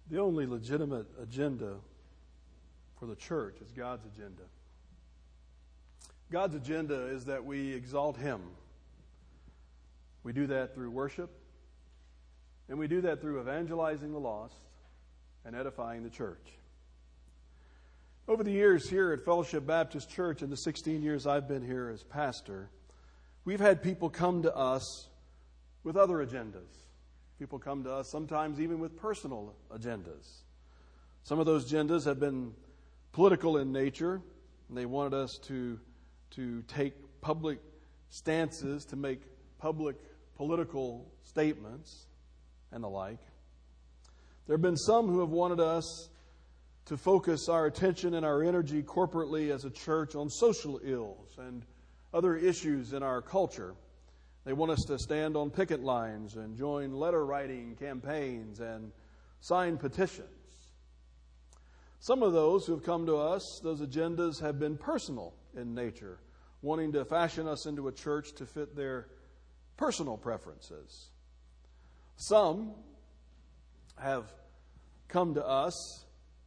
The only legitimate agenda for the church is God's agenda. God's agenda is that we exalt Him. We do that through worship, and we do that through evangelizing the lost and edifying the church. Over the years here at Fellowship Baptist Church, in the 16 years I've been here as pastor, we've had people come to us with other agendas. People come to us sometimes even with personal agendas. Some of those agendas have been political in nature, and they wanted us to take public stances, to make public political statements and the like. There have been some who have wanted us to focus our attention and our energy corporately as a church on social ills and other issues in our culture. They want us to stand on picket lines and join letter-writing campaigns and sign petitions. Some of those who have come to us, those agendas have been personal in nature, wanting to fashion us into a church to fit their personal preferences. Some have come to us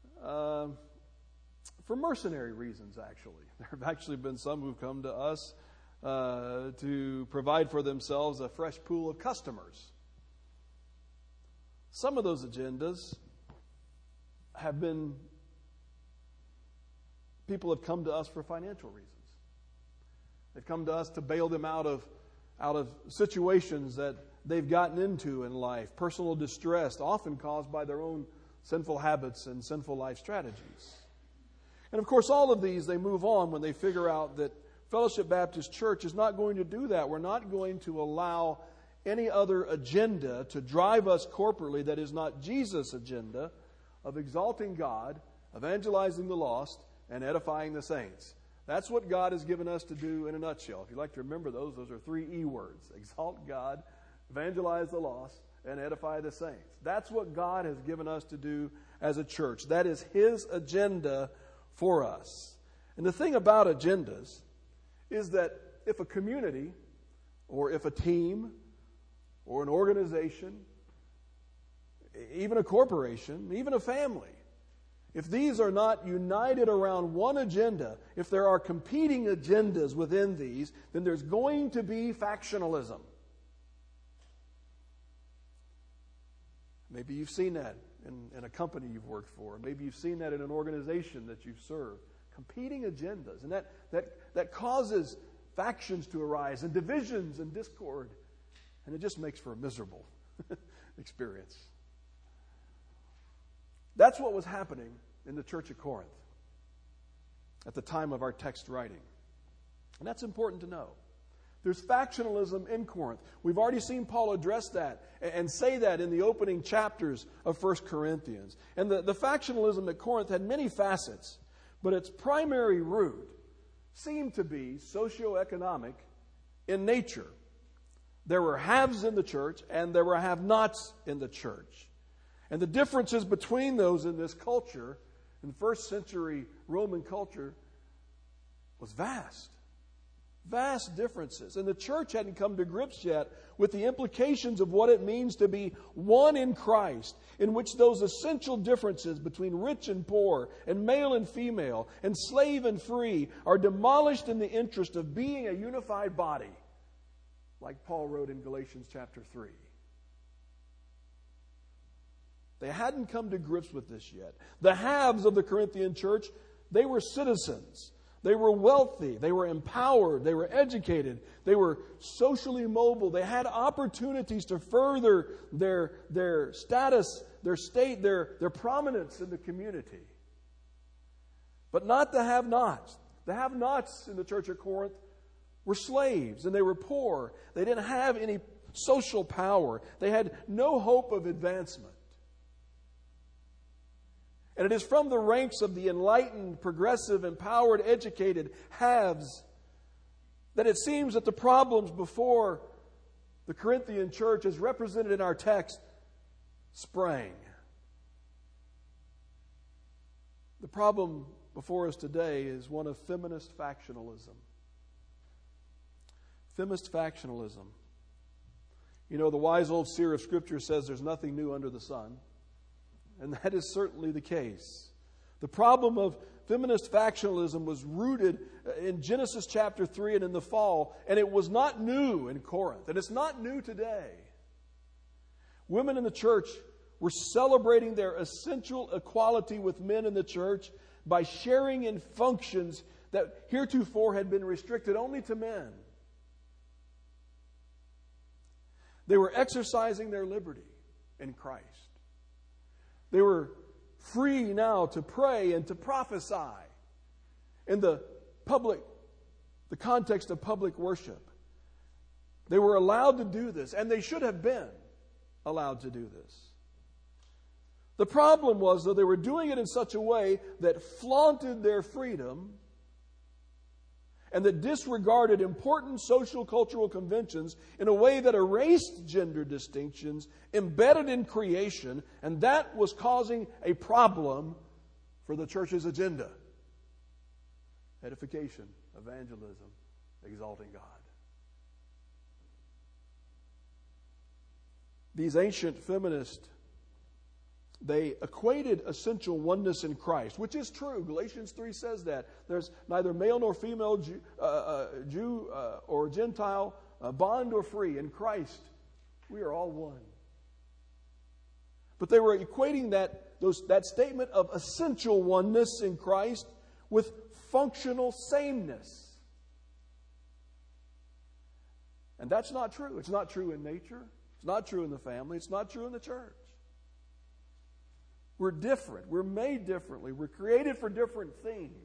for mercenary reasons, actually. There have actually been some who've come to us to provide for themselves a fresh pool of customers. Some of those agendas have been, people have come to us for financial reasons. They've come to us to bail them out of situations that they've gotten into in life, personal distress, often caused by their own sinful habits and sinful life strategies. And of course, all of these, they move on when they figure out that Fellowship Baptist Church is not going to do that. We're not going to allow any other agenda to drive us corporately that is not Jesus' agenda of exalting God, evangelizing the lost, and edifying the saints. That's what God has given us to do in a nutshell. If you'd like to remember those are 3 E words. Exalt God, evangelize the lost, and edify the saints. That's what God has given us to do as a church. That is His agenda for us. And the thing about agendas is that if a community or if a team or an organization, even a corporation, even a family, if these are not united around one agenda, if there are competing agendas within these, then there's going to be factionalism. Maybe you've seen that in a company you've worked for. Maybe you've seen that in an organization that you've served. Competing agendas. And that causes factions to arise and divisions and discord. And it just makes for a miserable experience. That's what was happening in the church of Corinth at the time of our text writing. And that's important to know. There's factionalism in Corinth. We've already seen Paul address that and say that in the opening chapters of 1 Corinthians. And the factionalism at Corinth had many facets, but its primary root seemed to be socioeconomic in nature. There were haves in the church and there were have-nots in the church. And the differences between those in this culture, in first century Roman culture, was vast. Vast differences. And the church hadn't come to grips yet with the implications of what it means to be one in Christ, in which those essential differences between rich and poor, and male and female, and slave and free are demolished in the interest of being a unified body, like Paul wrote in Galatians chapter 3. They hadn't come to grips with this yet. The haves of the Corinthian church, they were citizens. They were wealthy. They were empowered. They were educated. They were socially mobile. They had opportunities to further their status, their state, their prominence in the community. But not the have-nots. The have-nots in the church of Corinth were slaves and they were poor. They didn't have any social power. They had no hope of advancement. And it is from the ranks of the enlightened, progressive, empowered, educated haves that it seems that the problems before the Corinthian church, as represented in our text, sprang. The problem before us today is one of feminist factionalism. Feminist factionalism. You know, the wise old seer of Scripture says there's nothing new under the sun. and that is certainly the case. The problem of feminist factionalism was rooted in Genesis chapter 3 and in the fall, and it was not new in Corinth, and it's not new today. Women in the church were celebrating their essential equality with men in the church by sharing in functions that heretofore had been restricted only to men. They were exercising their liberty in Christ. They were free now to pray and to prophesy in the context of public worship. They were allowed to do this, and they should have been allowed to do this. The problem was, though, they were doing it in such a way that flaunted their freedom and that disregarded important social cultural conventions in a way that erased gender distinctions embedded in creation, and that was causing a problem for the church's agenda. Edification, evangelism, exalting God. These ancient feminists, they equated essential oneness in Christ, which is true. Galatians 3 says that. There's neither male nor female, Jew or Gentile, bond or free. In Christ, we are all one. But they were equating that statement of essential oneness in Christ with functional sameness. And that's not true. It's not true in nature. It's not true in the family. It's not true in the church. We're different. We're made differently. We're created for different things.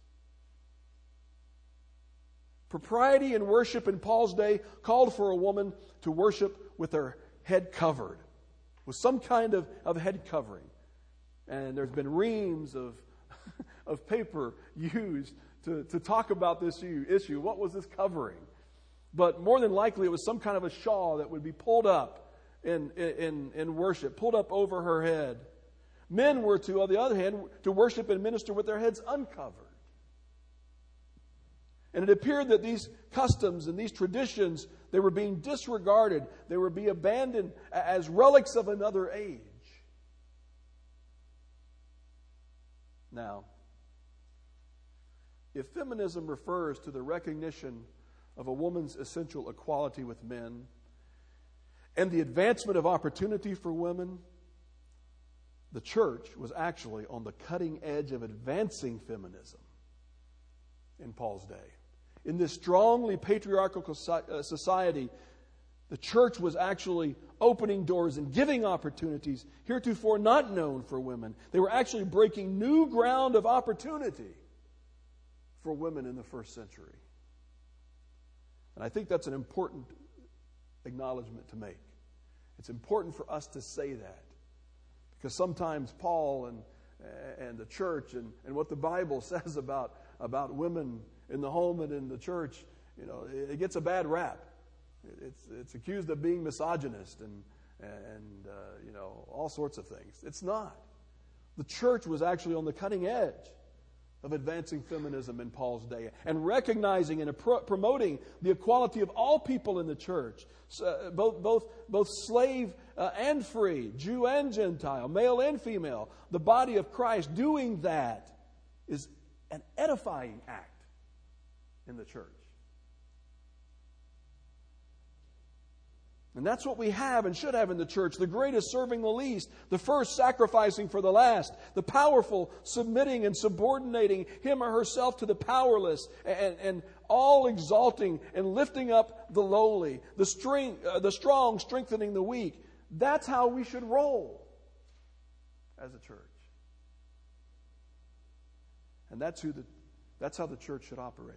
Propriety in worship in Paul's day called for a woman to worship with her head covered, with some kind of head covering. And there's been reams of paper used to talk about this issue. What was this covering? But more than likely it was some kind of a shawl that would be pulled up in worship, pulled up over her head. Men were to, on the other hand, to worship and minister with their heads uncovered. And it appeared that these customs and these traditions, they were being disregarded. They were being abandoned as relics of another age. Now, if feminism refers to the recognition of a woman's essential equality with men and the advancement of opportunity for women, the church was actually on the cutting edge of advancing feminism in Paul's day. In this strongly patriarchal society, the church was actually opening doors and giving opportunities heretofore not known for women. They were actually breaking new ground of opportunity for women in the first century. And I think that's an important acknowledgement to make. It's important for us to say that. Because sometimes Paul and the church and what the Bible says about women in the home and in the church, it gets a bad rap. It's accused of being misogynist and all sorts of things. It's not. The church was actually on the cutting edge of advancing feminism in Paul's day and recognizing and promoting the equality of all people in the church, both slave and free, Jew and Gentile, male and female. The body of Christ doing that is an edifying act in the church. And that's what we have and should have in the church. The greatest serving the least, the first sacrificing for the last, the powerful submitting and subordinating him or herself to the powerless, and all exalting and lifting up the lowly, the strong strengthening the weak. That's how we should roll as a church. And that's how the church should operate.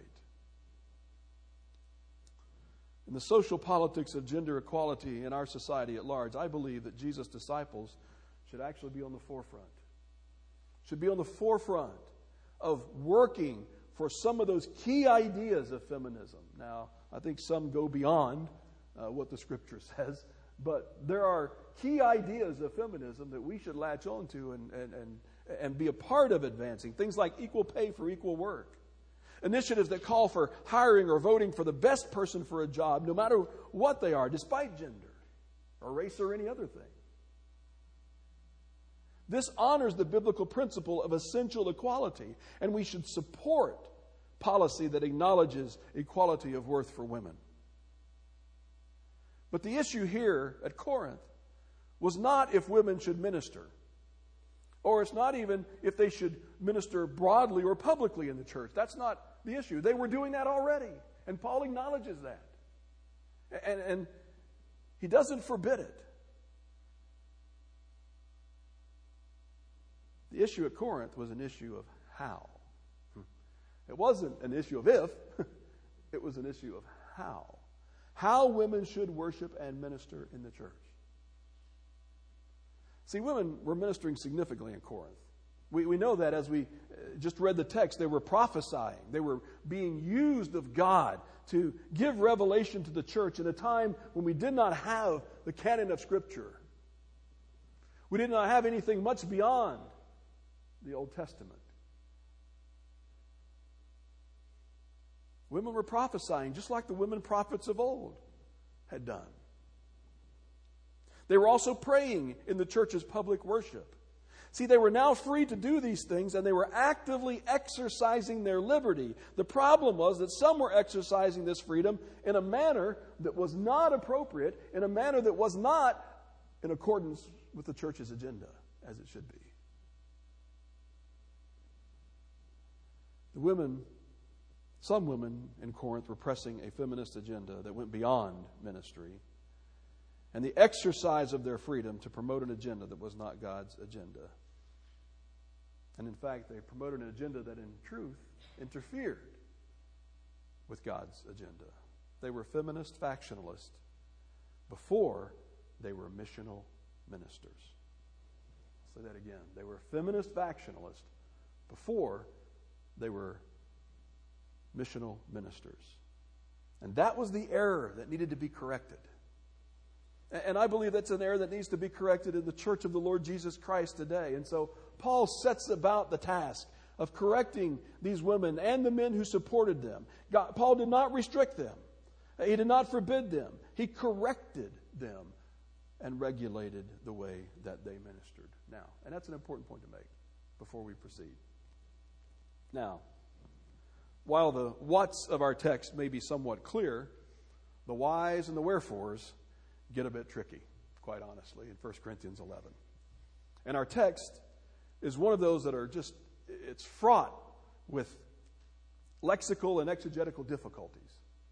In the social politics of gender equality in our society at large, I believe that Jesus' disciples should actually be on the forefront. Should be on the forefront of working for some of those key ideas of feminism. Now, I think some go beyond what the Scripture says, but there are key ideas of feminism that we should latch on to and be a part of advancing. Things like equal pay for equal work. Initiatives that call for hiring or voting for the best person for a job, no matter what they are, despite gender or race or any other thing. This honors the biblical principle of essential equality, and we should support policy that acknowledges equality of worth for women. But the issue here at Corinth was not if women should minister, or it's not even if they should minister broadly or publicly in the church. That's not the issue. They were doing that already, and Paul acknowledges that. And he doesn't forbid it. The issue at Corinth was an issue of how. It wasn't an issue of if, it was an issue of how. How women should worship and minister in the church. See, women were ministering significantly in Corinth. We know that as we just read the text, they were prophesying. They were being used of God to give revelation to the church in a time when we did not have the canon of Scripture. We did not have anything much beyond the Old Testament. Women were prophesying just like the women prophets of old had done. They were also praying in the church's public worship. See, they were now free to do these things, and they were actively exercising their liberty. The problem was that some were exercising this freedom in a manner that was not appropriate, in a manner that was not in accordance with the church's agenda, as it should be. Some women in Corinth were pressing a feminist agenda that went beyond ministry and the exercise of their freedom to promote an agenda that was not God's agenda. And in fact, they promoted an agenda that in truth interfered with God's agenda. They were feminist factionalists before they were missional ministers. I'll say that again. They were feminist factionalists before they were missional ministers. And that was the error that needed to be corrected. And I believe that's an error that needs to be corrected in the church of the Lord Jesus Christ today. And so Paul sets about the task of correcting these women and the men who supported them. Paul did not restrict them. He did not forbid them. He corrected them and regulated the way that they ministered. Now, and that's an important point to make before we proceed. Now, while the whats of our text may be somewhat clear, the whys and the wherefores get a bit tricky, quite honestly, in 1 Corinthians 11. And our text is one of those that are just, it's fraught with lexical and exegetical difficulties.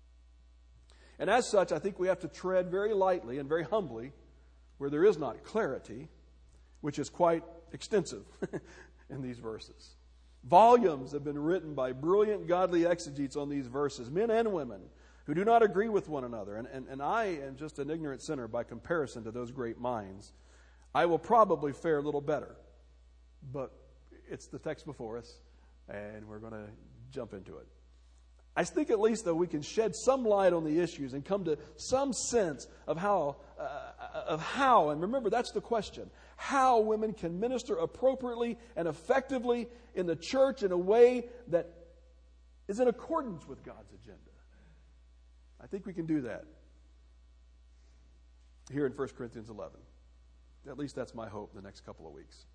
And as such, I think we have to tread very lightly and very humbly where there is not clarity, which is quite extensive in these verses. Volumes have been written by brilliant godly exegetes on these verses, men and women, who do not agree with one another. And I am just an ignorant sinner by comparison to those great minds. I will probably fare a little better. But it's the text before us, and we're going to jump into it. I think at least, though, we can shed some light on the issues and come to some sense of how, and remember, that's the question, how women can minister appropriately and effectively in the church in a way that is in accordance with God's agenda. I think we can do that here in 1 Corinthians 11. At least that's my hope in the next couple of weeks.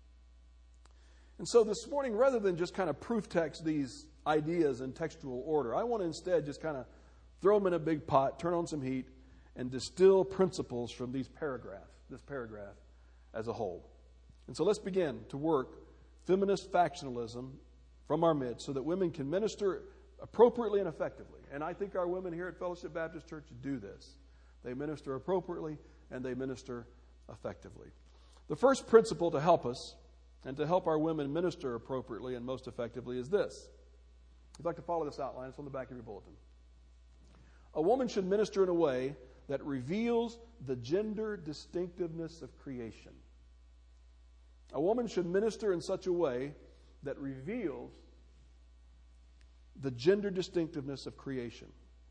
And so this morning, rather than just kind of proof text these ideas in textual order, I want to instead just kind of throw them in a big pot, turn on some heat, and distill principles from this paragraph as a whole. And so let's begin to work feminist factionalism from our midst so that women can minister appropriately and effectively. And I think our women here at Fellowship Baptist Church do this. They minister appropriately and they minister effectively. The first principle to help us and to help our women minister appropriately and most effectively is this. If you'd like to follow this outline, it's on the back of your bulletin. A woman should minister in a way that reveals the gender distinctiveness of creation. A woman should minister in such a way that reveals the gender distinctiveness of creation.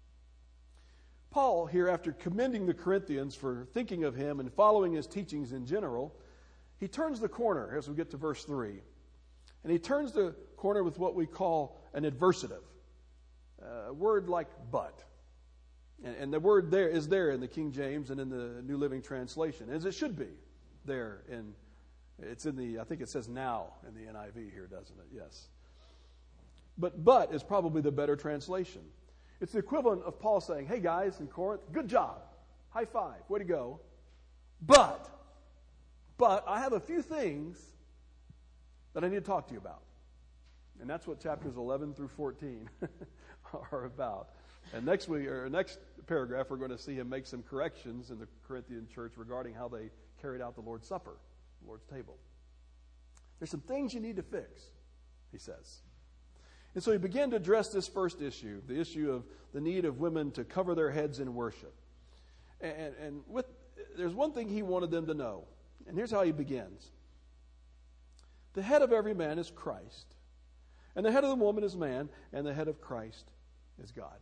Paul, here, after commending the Corinthians for thinking of him and following his teachings in general, he turns the corner as we get to verse 3. And he turns the corner with what we call an adversative, a word like but. And the word there is there in the King James and in the New Living Translation, as it should be there in It's I think it says now in the NIV here, doesn't it? Yes. But is probably the better translation. It's the equivalent of Paul saying, hey guys in Corinth, good job. High five. Way to go. But I have a few things that I need to talk to you about. And that's what chapters 11 through 14 are about. And next paragraph, we're going to see him make some corrections in the Corinthian church regarding how they carried out the Lord's Supper, the Lord's table. There's some things you need to fix, he says. And so he began to address this first issue, the issue of the need of women to cover their heads in worship. And there's one thing he wanted them to know. And here's how he begins. The head of every man is Christ. And the head of the woman is man. And the head of Christ is God.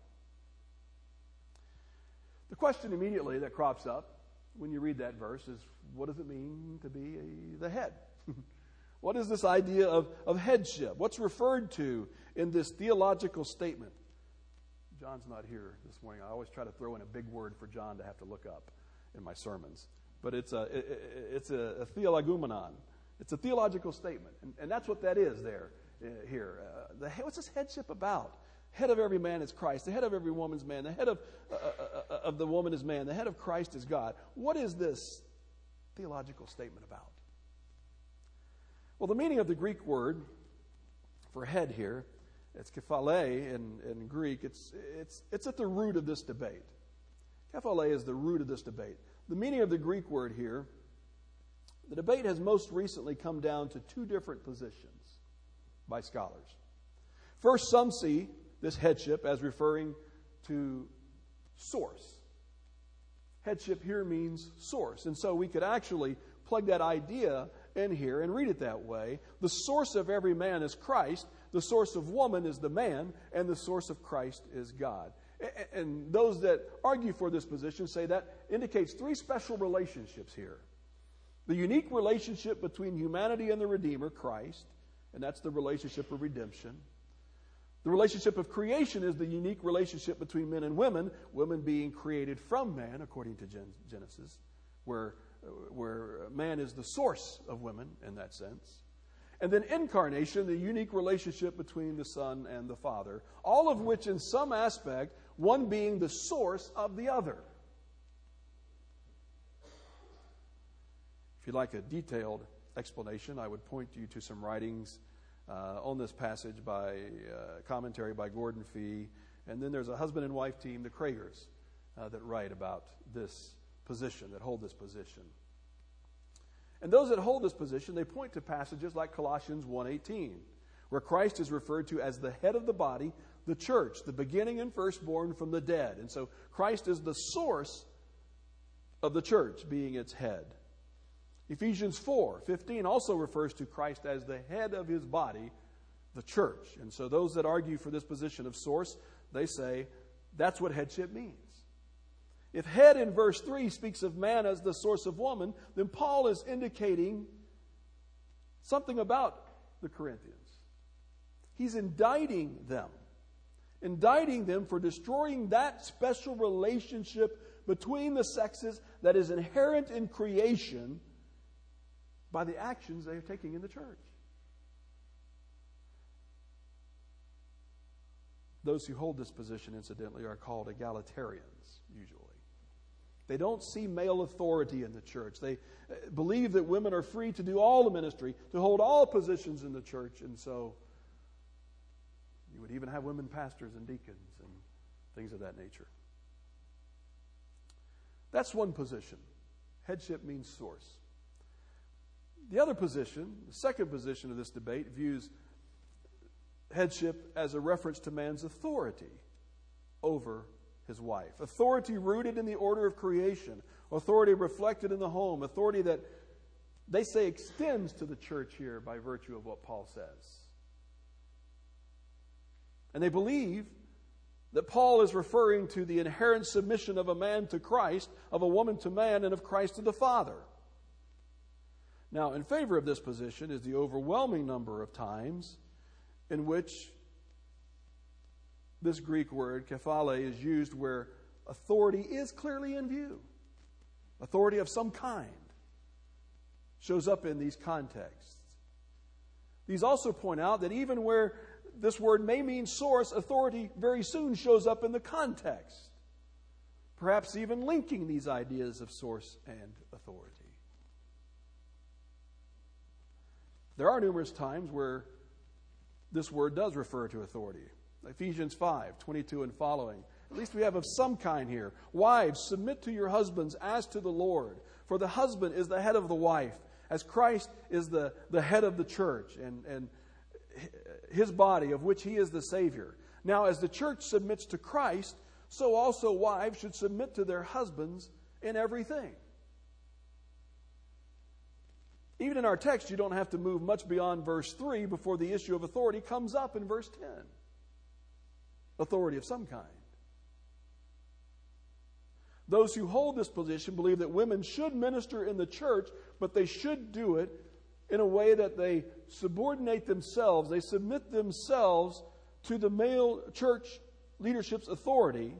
The question immediately that crops up when you read that verse is, what does it mean to be the head? What is this idea of headship? What's referred to in this theological statement? John's not here this morning. I always try to throw in a big word for John to have to look up in my sermons. But it's a theologumenon. It's a theological statement. And that's what that is here. What's this headship about? Head of every man is Christ. The head of every woman is man. The head of the woman is man. The head of Christ is God. What is this theological statement about? Well, the meaning of the Greek word for head here, it's kephale in Greek. It's at the root of this debate. Kephale is the root of this debate. The meaning of the Greek word here, the debate has most recently come down to two different positions by scholars. First, some see this headship as referring to source. Headship here means source. And so we could actually plug that idea in here and read it that way. The source of every man is Christ. The source of woman is the man. And the source of Christ is God. And those that argue for this position say that indicates three special relationships here. The unique relationship between humanity and the Redeemer, Christ, and that's the relationship of redemption. The relationship of creation is the unique relationship between men and women being created from man, according to Genesis, where man is the source of women in that sense. And then incarnation, the unique relationship between the Son and the Father, all of which in some aspect, one being the source of the other. If you'd like a detailed explanation, I would point you to some writings on this passage by commentary by Gordon Fee. And then there's a husband and wife team, the Kragers, that write about this position, that hold this position. And those that hold this position, they point to passages like Colossians 1:18, where Christ is referred to as the head of the body, the church, the beginning and firstborn from the dead. And so Christ is the source of the church, being its head. Ephesians 4:15 also refers to Christ as the head of his body, the church. And so those that argue for this position of source, they say that's what headship means. If head in verse 3 speaks of man as the source of woman, then Paul is indicating something about the Corinthians. He's indicting them for destroying that special relationship between the sexes that is inherent in creation by the actions they are taking in the church. Those who hold this position, incidentally, are called egalitarians, usually. They don't see male authority in the church. They believe that women are free to do all the ministry, to hold all positions in the church, and so you would even have women pastors and deacons and things of that nature. That's one position. Headship means source. The other position, the second position of this debate, views headship as a reference to man's authority over his wife. Authority rooted in the order of creation. Authority reflected in the home. Authority that they say extends to the church here by virtue of what Paul says. And they believe that Paul is referring to the inherent submission of a man to Christ, of a woman to man, and of Christ to the Father. Now, in favor of this position is the overwhelming number of times in which this Greek word, kephale, is used where authority is clearly in view. Authority of some kind. shows up in these contexts. These also point out that even where this word may mean source, authority very soon shows up in the context, perhaps even linking these ideas of source and authority. There are numerous times where this word does refer to authority. Ephesians 5:22 and following. At least we have of some kind here. Wives, submit to your husbands as to the Lord. For the husband is the head of the wife, as Christ is the head of the church and his body, of which he is the Savior. Now, as the church submits to Christ, so also wives should submit to their husbands in everything. Even in our text, you don't have to move much beyond verse 3 before the issue of authority comes up in verse 10. Authority of some kind. Those who hold this position believe that women should minister in the church, but they should do it in a way that they subordinate themselves, they submit themselves to the male church leadership's authority.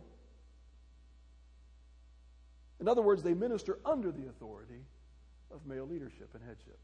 In other words, they minister under the authority of male leadership and headship.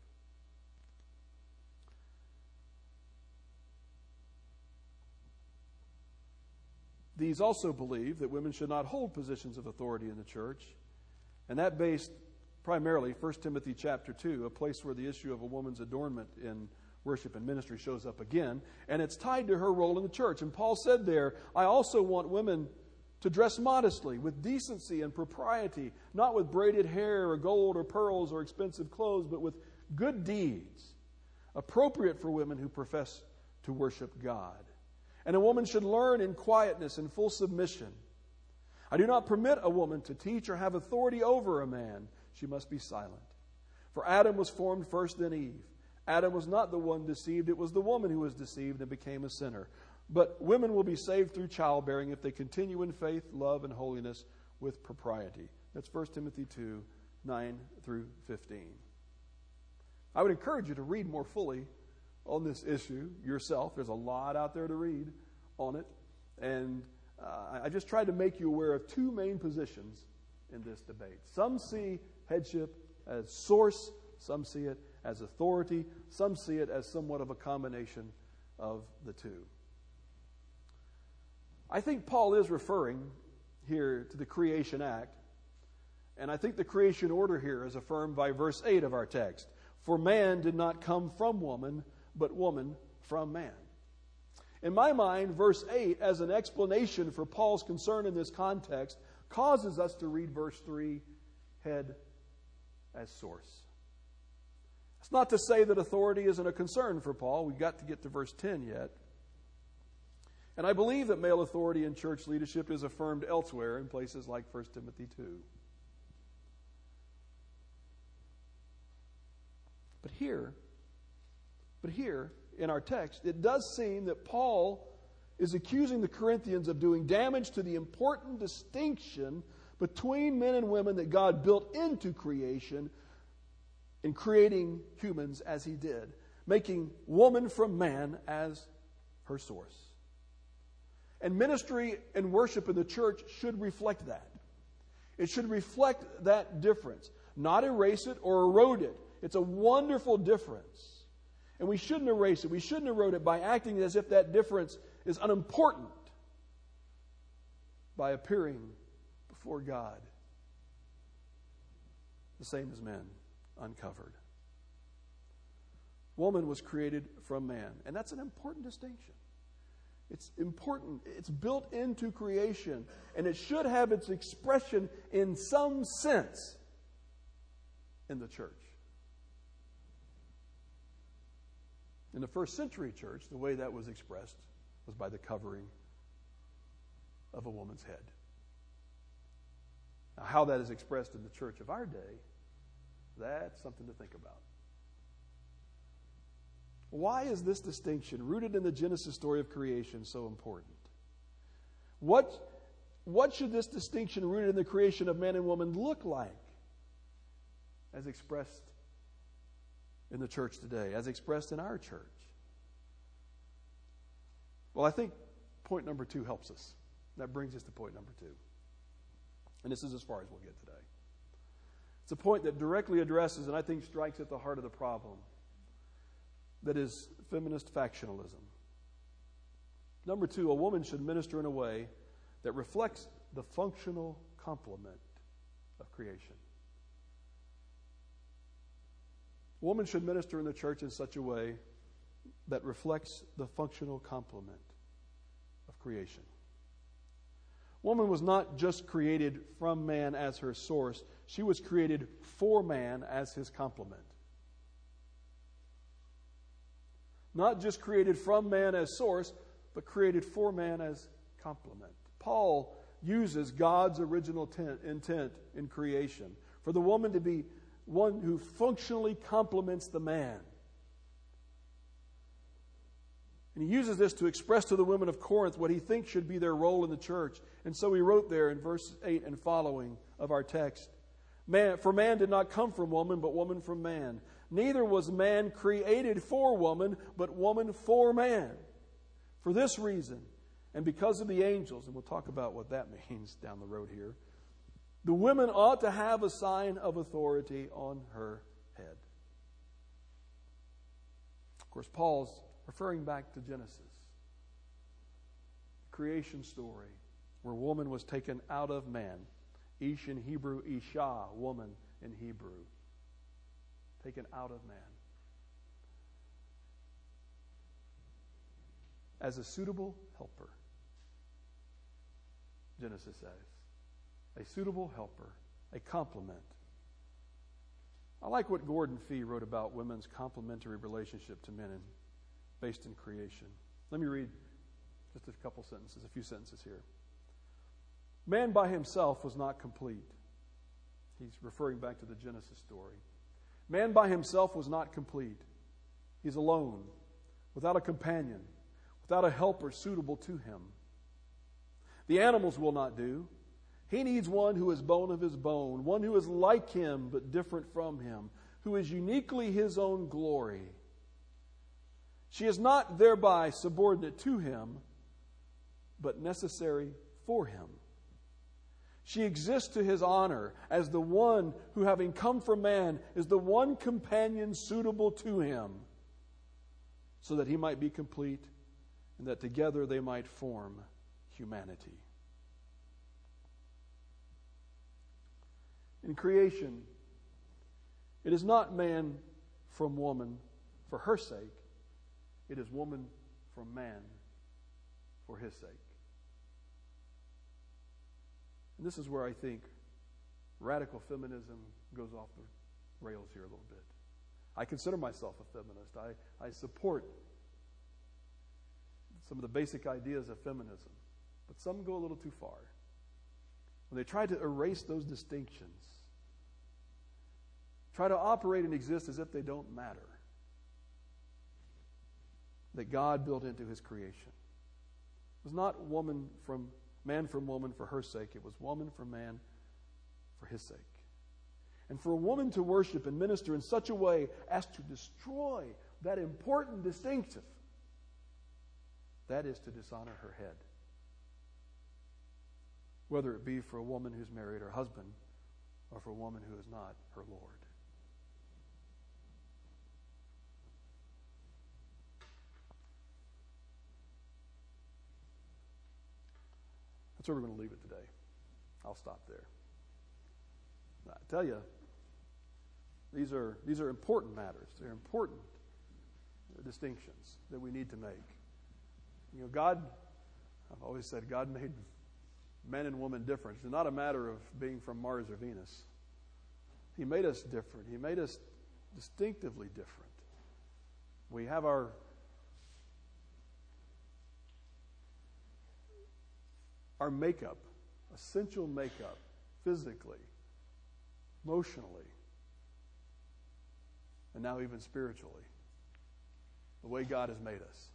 These also believe that women should not hold positions of authority in the church, and that based primarily 1 Timothy chapter 2, a place where the issue of a woman's adornment in worship and ministry shows up again, and it's tied to her role in the church. And Paul said there, I also want women to dress modestly, with decency and propriety, not with braided hair or gold or pearls or expensive clothes, but with good deeds, appropriate for women who profess to worship God. And a woman should learn in quietness and full submission. I do not permit a woman to teach or have authority over a man. She must be silent. For Adam was formed first, then Eve. Adam was not the one deceived. It was the woman who was deceived and became a sinner. But women will be saved through childbearing if they continue in faith, love, and holiness with propriety. That's 1 Timothy 2, 9 through 15. I would encourage you to read more fully on this issue yourself. There's a lot out there to read on it. And I just tried to make you aware of two main positions in this debate. Some see headship as source. Some see it as authority. Some see it as somewhat of a combination of the two. I think Paul is referring here to the creation act. And I think the creation order here is affirmed by verse 8 of our text. For man did not come from woman, but woman from man. In my mind, verse 8, as an explanation for Paul's concern in this context, causes us to read verse 3, head as source. It's not to say that authority isn't a concern for Paul. We've got to get to verse 10 yet. And I believe that male authority in church leadership is affirmed elsewhere in places like 1 Timothy 2. But here, in our text, it does seem that Paul is accusing the Corinthians of doing damage to the important distinction between men and women that God built into creation in creating humans as he did, making woman from man as her source. And ministry and worship in the church should reflect that. It should reflect that difference, not erase it or erode it. It's a wonderful difference. And we shouldn't erase it. We shouldn't erode it by acting as if that difference is unimportant, by appearing before God the same as men, uncovered. Woman was created from man, and that's an important distinction. It's important. It's built into creation, and it should have its expression in some sense in the church. In the first century church, the way that was expressed was by the covering of a woman's head. Now, how that is expressed in the church of our day, that's something to think about. Why is this distinction, rooted in the Genesis story of creation, so important? What should this distinction rooted in the creation of man and woman look like as expressed in the church today, as expressed in our church? Well, I think point number 2 helps us. That brings us to point number 2. And this is as far as we'll get today. It's a point that directly addresses, and I think strikes at the heart of the problem, that is feminist factionalism. Number two, a woman should minister in a way that reflects the functional complement of creation. A woman should minister in the church in such a way that reflects the functional complement of creation. Woman was not just created from man as her source. She was created for man as his complement. Not just created from man as source, but created for man as complement. Paul uses God's original intent in creation for the woman to be one who functionally complements the man. And he uses this to express to the women of Corinth what he thinks should be their role in the church. And so he wrote there in verse 8 and following of our text, For man did not come from woman, but woman from man. Neither was man created for woman, but woman for man. For this reason, and because of the angels, and we'll talk about what that means down the road here, the women ought to have a sign of authority on her head. Of course, Paul's referring back to Genesis, the creation story, where woman was taken out of man. Ish in Hebrew, Isha, woman in Hebrew. Taken out of man. As a suitable helper, Genesis says. A suitable helper, a complement. I like what Gordon Fee wrote about women's complementary relationship to men based in creation. Let me read just a few sentences here. Man by himself was not complete. He's referring back to the Genesis story. Man by himself was not complete. He's alone, without a companion, without a helper suitable to him. The animals will not do. He needs one who is bone of his bone, one who is like him but different from him, who is uniquely his own glory. She is not thereby subordinate to him, but necessary for him. She exists to his honor as the one who, having come from man, is the one companion suitable to him, so that he might be complete and that together they might form humanity. In creation, it is not man from woman for her sake. It is woman from man for his sake. And this is where I think radical feminism goes off the rails here a little bit. I consider myself a feminist. I support some of the basic ideas of feminism. But some go a little too far. When they try to erase those distinctions, try to operate and exist as if they don't matter, that God built into his creation. It was not man from woman for her sake. It was woman from man for his sake. And for a woman to worship and minister in such a way as to destroy that important distinction, that is to dishonor her head. Whether it be for a woman who's married her husband or for a woman who is not her Lord. That's where we're going to leave it today. I'll stop there. I tell you, these are important matters. They're important distinctions that we need to make. You know, God, I've always said, God made men and women different. It's not a matter of being from Mars or Venus. He made us different. He made us distinctively different. We have our makeup, essential makeup, physically, emotionally, and now even spiritually, the way God has made us.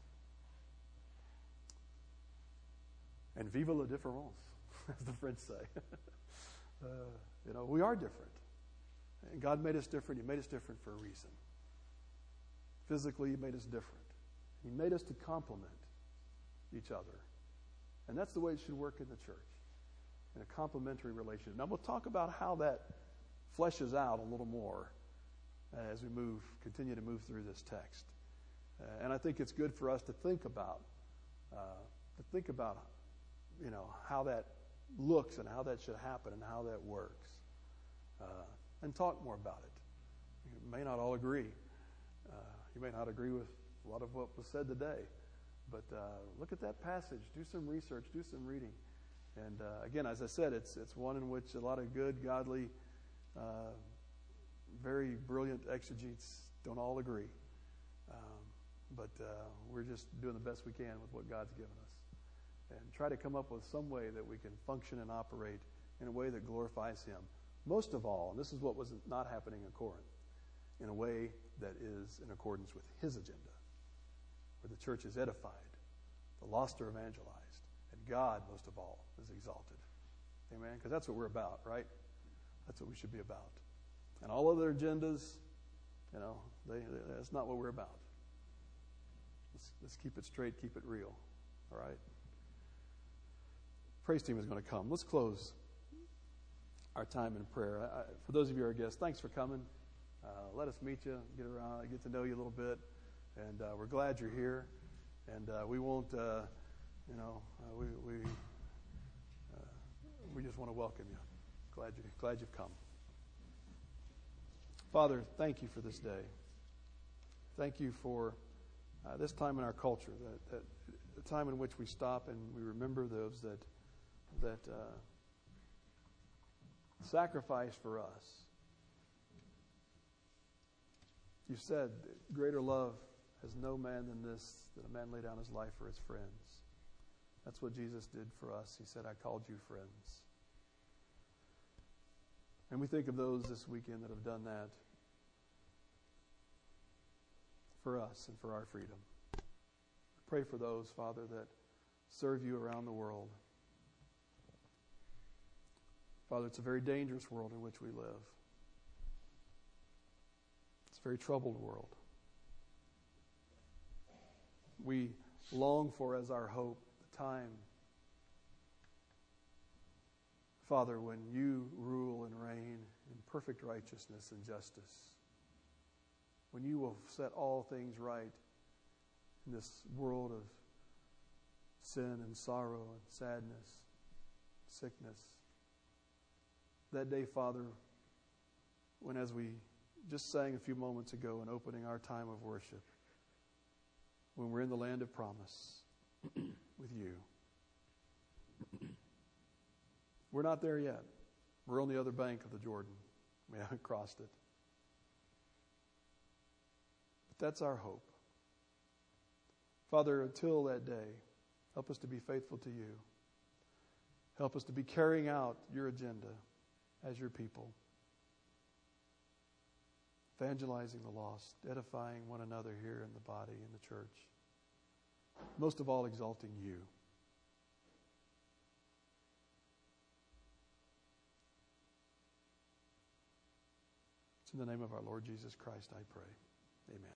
And vive la différence, as the French say. We are different. And God made us different. He made us different for a reason. Physically, He made us different. He made us to complement each other. And that's the way it should work in the church, in a complementary relationship. Now, we'll talk about how that fleshes out a little more as we continue to move through this text. And I think it's good for us to think about, how that looks and how that should happen and how that works, and talk more about it. You may not all agree. You may not agree with a lot of what was said today, but look at that passage. Do some research. Do some reading. And again, as I said, it's one in which a lot of good, godly, very brilliant exegetes don't all agree. But we're just doing the best we can with what God's given us. And try to come up with some way that we can function and operate in a way that glorifies Him. Most of all, and this is what was not happening in Corinth, in a way that is in accordance with His agenda, where the church is edified, the lost are evangelized, and God, most of all, is exalted. Amen? Because that's what we're about, right? That's what we should be about. And all other agendas, that's not what we're about. Let's keep it straight, keep it real. All right? Praise team is going to come. Let's close our time in prayer. For those of you who are guests, thanks for coming. Let us meet you, get around, get to know you a little bit. And we're glad you're here. And we won't, we just want to welcome you. Glad you've come. Father, thank you for this day. Thank you for this time in our culture, that the time in which we stop and we remember those that sacrifice for us. You said, greater love has no man than this, that a man lay down his life for his friends. That's what Jesus did for us. He said, I called you friends. And we think of those this weekend that have done that for us and for our freedom. Pray for those, Father, that serve you around the world. Father, it's a very dangerous world in which we live. It's a very troubled world. We long for as our hope the time, Father, when you rule and reign in perfect righteousness and justice. When you will set all things right in this world of sin and sorrow and sadness, sickness. That day, Father, when, as we just sang a few moments ago in opening our time of worship, when we're in the land of promise with you. We're not there yet. We're on the other bank of the Jordan. We haven't crossed it. But that's our hope. Father, until that day, help us to be faithful to you. Help us to be carrying out your agenda as your people. Evangelizing the lost, edifying one another here in the body, in the church. Most of all, exalting you. It's in the name of our Lord Jesus Christ I pray. Amen.